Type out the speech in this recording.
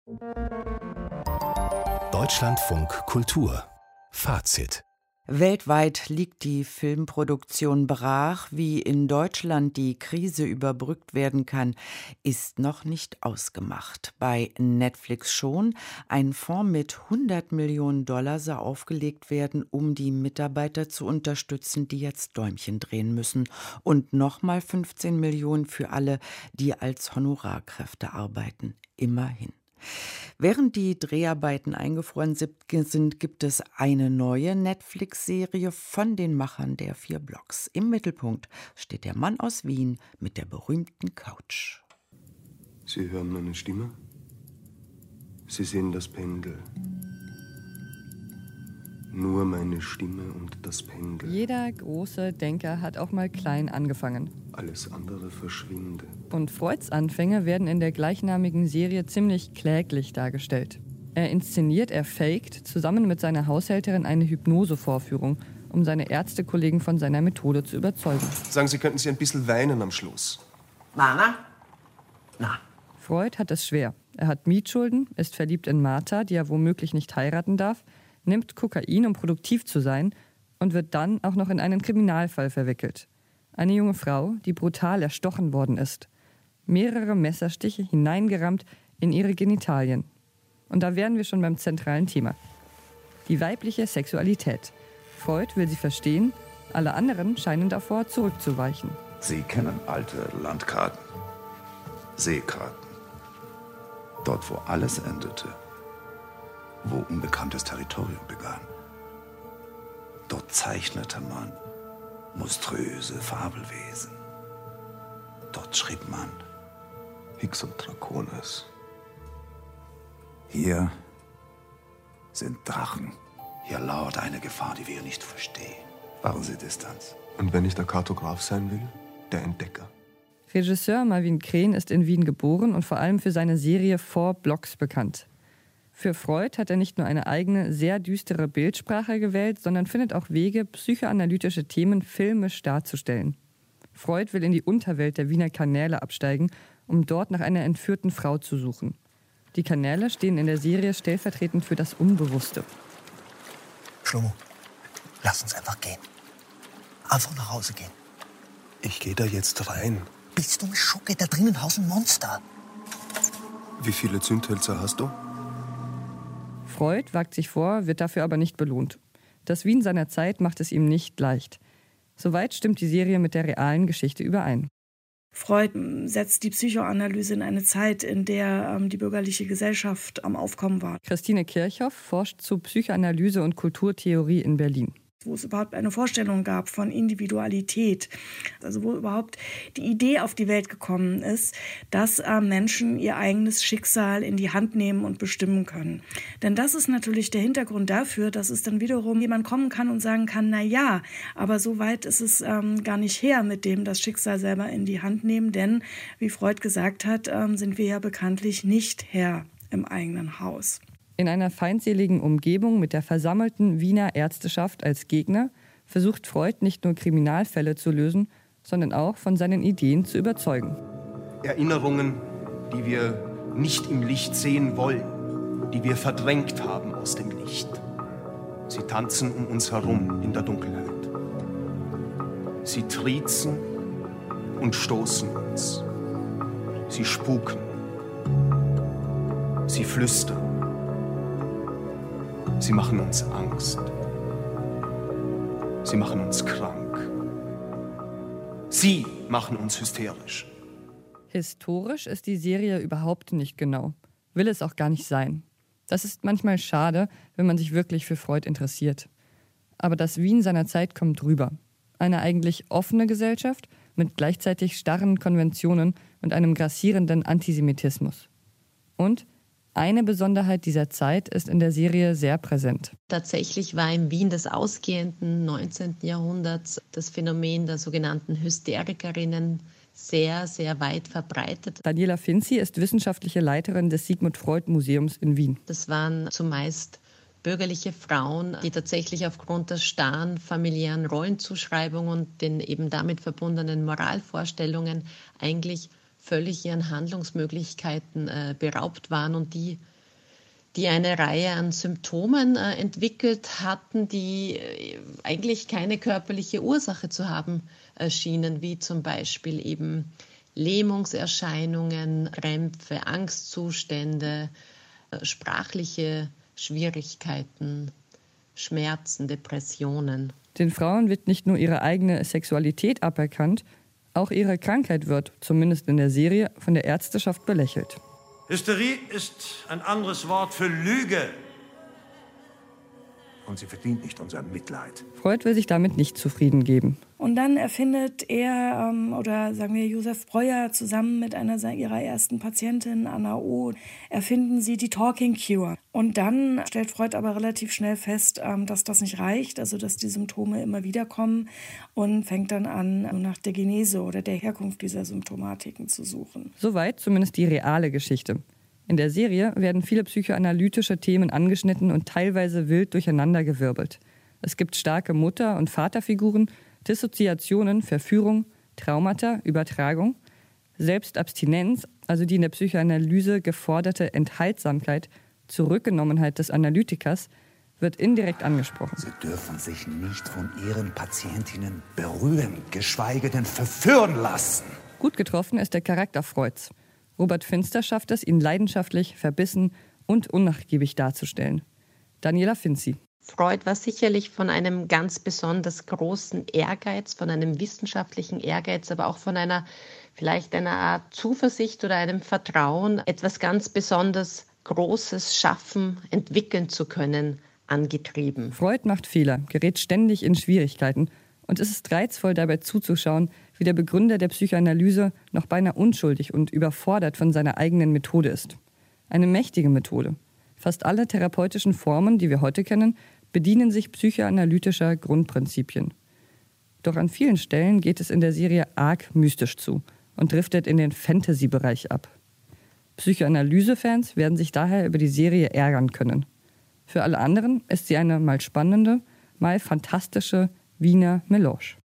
Deutschlandfunk Kultur Fazit. Weltweit liegt die Filmproduktion brach. Wie in Deutschland die Krise überbrückt werden kann, ist noch nicht ausgemacht. Bei Netflix schon. Ein Fonds mit $100 Millionen soll aufgelegt werden, um die Mitarbeiter zu unterstützen, die jetzt Däumchen drehen müssen. Und nochmal 15 Millionen für alle, die als Honorarkräfte arbeiten. Immerhin. Während die Dreharbeiten eingefroren sind, gibt es eine neue Netflix-Serie von den Machern der 4 Blocks. Im Mittelpunkt steht der Mann aus Wien mit der berühmten Couch. Sie hören meine Stimme? Sie sehen das Pendel. Nur meine Stimme und das Pendel. Jeder große Denker hat auch mal klein angefangen. Alles andere verschwindet. Und Freuds Anfänge werden in der gleichnamigen Serie ziemlich kläglich dargestellt. Er inszeniert, er faked zusammen mit seiner Haushälterin eine Hypnosevorführung, um seine Ärztekollegen von seiner Methode zu überzeugen. Sagen Sie, könnten Sie ein bisschen weinen am Schluss? Mana? Na. Freud hat es schwer. Er hat Mietschulden, ist verliebt in Martha, die er womöglich nicht heiraten darf, nimmt Kokain, um produktiv zu sein, und wird dann auch noch in einen Kriminalfall verwickelt. Eine junge Frau, die brutal erstochen worden ist. Mehrere Messerstiche hineingerammt in ihre Genitalien. Und da wären wir schon beim zentralen Thema. Die weibliche Sexualität. Freud will sie verstehen, alle anderen scheinen davor zurückzuweichen. Sie kennen alte Landkarten, Seekarten. Dort, wo alles endete, wo unbekanntes Territorium begann. Dort zeichnete man monströse Fabelwesen. Dort schrieb man Hicks und Draconis. Hier sind Drachen. Hier lauert eine Gefahr, die wir nicht verstehen. Wahren Sie Distanz. Und wenn ich der Kartograf sein will, der Entdecker. Regisseur Marvin Kren ist in Wien geboren und vor allem für seine Serie 4 Blocks bekannt. Für Freud hat er nicht nur eine eigene, sehr düstere Bildsprache gewählt, sondern findet auch Wege, psychoanalytische Themen filmisch darzustellen. Freud will in die Unterwelt der Wiener Kanäle absteigen, um dort nach einer entführten Frau zu suchen. Die Kanäle stehen in der Serie stellvertretend für das Unbewusste. Schlomo, lass uns einfach gehen. Einfach nach Hause gehen. Ich gehe da jetzt rein. Bist du eine Schucke? Da drinnen hausen Monster. Wie viele Zündhölzer hast du? Freud wagt sich vor, wird dafür aber nicht belohnt. Das Wien seiner Zeit macht es ihm nicht leicht. Soweit stimmt die Serie mit der realen Geschichte überein. Freud setzt die Psychoanalyse in eine Zeit, in der die bürgerliche Gesellschaft am Aufkommen war. Christine Kirchhoff forscht zu Psychoanalyse und Kulturtheorie in Berlin. Wo es überhaupt eine Vorstellung gab von Individualität, also wo überhaupt die Idee auf die Welt gekommen ist, dass Menschen ihr eigenes Schicksal in die Hand nehmen und bestimmen können. Denn das ist natürlich der Hintergrund dafür, dass es dann wiederum jemand kommen kann und sagen kann, na ja, aber so weit ist es gar nicht her mit dem das Schicksal selber in die Hand nehmen, denn wie Freud gesagt hat, sind wir ja bekanntlich nicht Herr im eigenen Haus. In einer feindseligen Umgebung mit der versammelten Wiener Ärzteschaft als Gegner versucht Freud nicht nur Kriminalfälle zu lösen, sondern auch von seinen Ideen zu überzeugen. Erinnerungen, die wir nicht im Licht sehen wollen, die wir verdrängt haben aus dem Licht. Sie tanzen um uns herum in der Dunkelheit. Sie triezen und stoßen uns. Sie spuken. Sie flüstern. Sie machen uns Angst. Sie machen uns krank. Sie machen uns hysterisch. Historisch ist die Serie überhaupt nicht genau. Will es auch gar nicht sein. Das ist manchmal schade, wenn man sich wirklich für Freud interessiert. Aber das Wien seiner Zeit kommt rüber. Eine eigentlich offene Gesellschaft mit gleichzeitig starren Konventionen und einem grassierenden Antisemitismus. Und eine Besonderheit dieser Zeit ist in der Serie sehr präsent. Tatsächlich war im Wien des ausgehenden 19. Jahrhunderts das Phänomen der sogenannten Hysterikerinnen sehr, sehr weit verbreitet. Daniela Finzi ist wissenschaftliche Leiterin des Sigmund Freud Museums in Wien. Das waren zumeist bürgerliche Frauen, die tatsächlich aufgrund der starren familiären Rollenzuschreibung und den eben damit verbundenen Moralvorstellungen eigentlich völlig ihren Handlungsmöglichkeiten beraubt waren und die die eine Reihe an Symptomen entwickelt hatten, die eigentlich keine körperliche Ursache zu haben schienen, wie zum Beispiel eben Lähmungserscheinungen, Krämpfe, Angstzustände, sprachliche Schwierigkeiten, Schmerzen, Depressionen. Den Frauen wird nicht nur ihre eigene Sexualität aberkannt, auch ihre Krankheit wird, zumindest in der Serie, von der Ärzteschaft belächelt. Hysterie ist ein anderes Wort für Lüge. Und sie verdient nicht unser Mitleid. Freud will sich damit nicht zufrieden geben. Und dann erfindet er, oder sagen wir Josef Breuer, zusammen mit einer ihrer ersten Patientinnen, Anna O., erfinden sie die Talking Cure. Und dann stellt Freud aber relativ schnell fest, dass das nicht reicht, also dass die Symptome immer wieder kommen, und fängt dann an, nach der Genese oder der Herkunft dieser Symptomatiken zu suchen. Soweit zumindest die reale Geschichte. In der Serie werden viele psychoanalytische Themen angeschnitten und teilweise wild durcheinandergewirbelt. Es gibt starke Mutter- und Vaterfiguren, Dissoziationen, Verführung, Traumata, Übertragung, Selbstabstinenz, also die in der Psychoanalyse geforderte Enthaltsamkeit, Zurückgenommenheit des Analytikers, wird indirekt angesprochen. Sie dürfen sich nicht von Ihren Patientinnen berühren, geschweige denn verführen lassen. Gut getroffen ist der Charakter Freuds. Robert Finster schafft es, ihn leidenschaftlich, verbissen und unnachgiebig darzustellen. Daniela Finzi. Freud war sicherlich von einem ganz besonders großen Ehrgeiz, von einem wissenschaftlichen Ehrgeiz, aber auch von vielleicht einer Art Zuversicht oder einem Vertrauen, etwas ganz besonders Großes schaffen, entwickeln zu können, angetrieben. Freud macht Fehler, gerät ständig in Schwierigkeiten und es ist reizvoll dabei zuzuschauen, wie der Begründer der Psychoanalyse noch beinahe unschuldig und überfordert von seiner eigenen Methode ist. Eine mächtige Methode. Fast alle therapeutischen Formen, die wir heute kennen, bedienen sich psychoanalytischer Grundprinzipien. Doch an vielen Stellen geht es in der Serie arg mystisch zu und driftet in den Fantasy-Bereich ab. Psychoanalyse-Fans werden sich daher über die Serie ärgern können. Für alle anderen ist sie eine mal spannende, mal fantastische Wiener Melange.